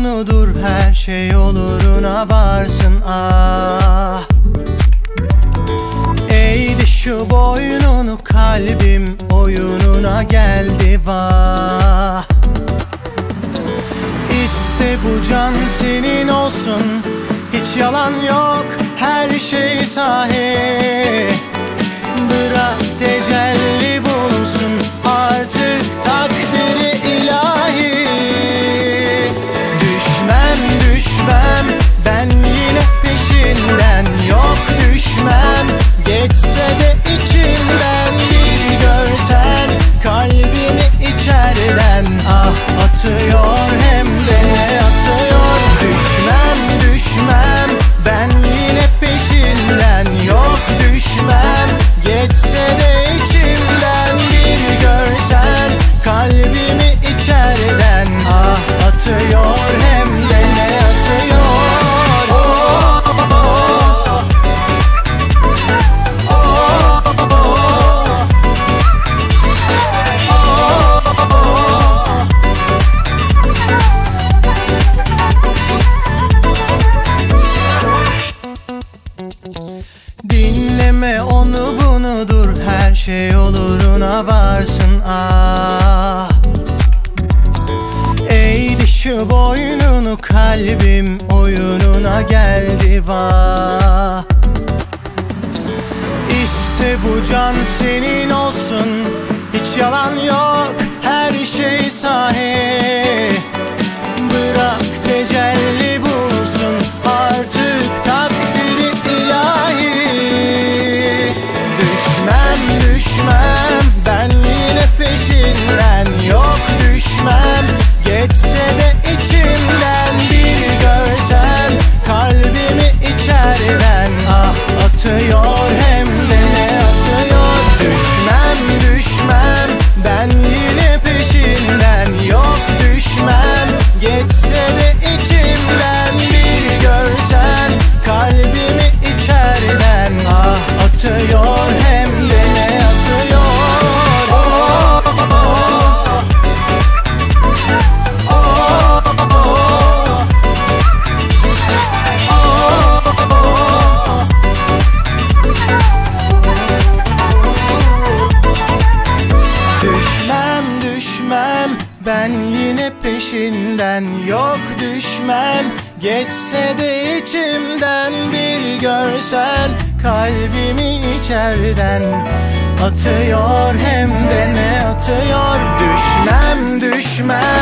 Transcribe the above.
bunudur, her şey oluruna varsın ah. Eğdi şu boynunu, kalbim oyununa geldi vah. İste bu can senin olsun, hiç yalan yok, her şey sahi. Bırak tecelli bulsun artık takdiri ilahi. Düşmem düşmem ben yine peşinden, yok düşmem geçse de içimden. Bir görsen kalbimi içeriden, ah atıyor hem de ne atıyor. Düşmem düşmem ben yine peşinden, yok düşmem geçse de içimden. Bir görsen kalbimi içeriden, ah atıyor hem de ne atıyor. Dinleme onu bunudur, her şey oluruna varsın ah. Eğdi şu boynunu, kalbim oyununa geldi vah. İste bu can senin olsun, hiç yalan yok, her şey sahi. Bırak tecelli bulsun artık takdiri ilahi. Düşmem düşmem ben yine peşinden, yok düşmem geçse de içimden. Bir görsen kalbimi içeriden, ah atıyor hem de ne atıyor. Düşmem düşmem ben yine peşinden, yok düşmem geçse de içimden. Bir görsen kalbimi içeriden, ah atıyor hem de ne atıyor. Düşmem düşmem ben yine peşinden, yok düşmem geçse de içimden. Bir görsen kalbimi içeriden, atıyor hem de ne atıyor. Düşmem düşmem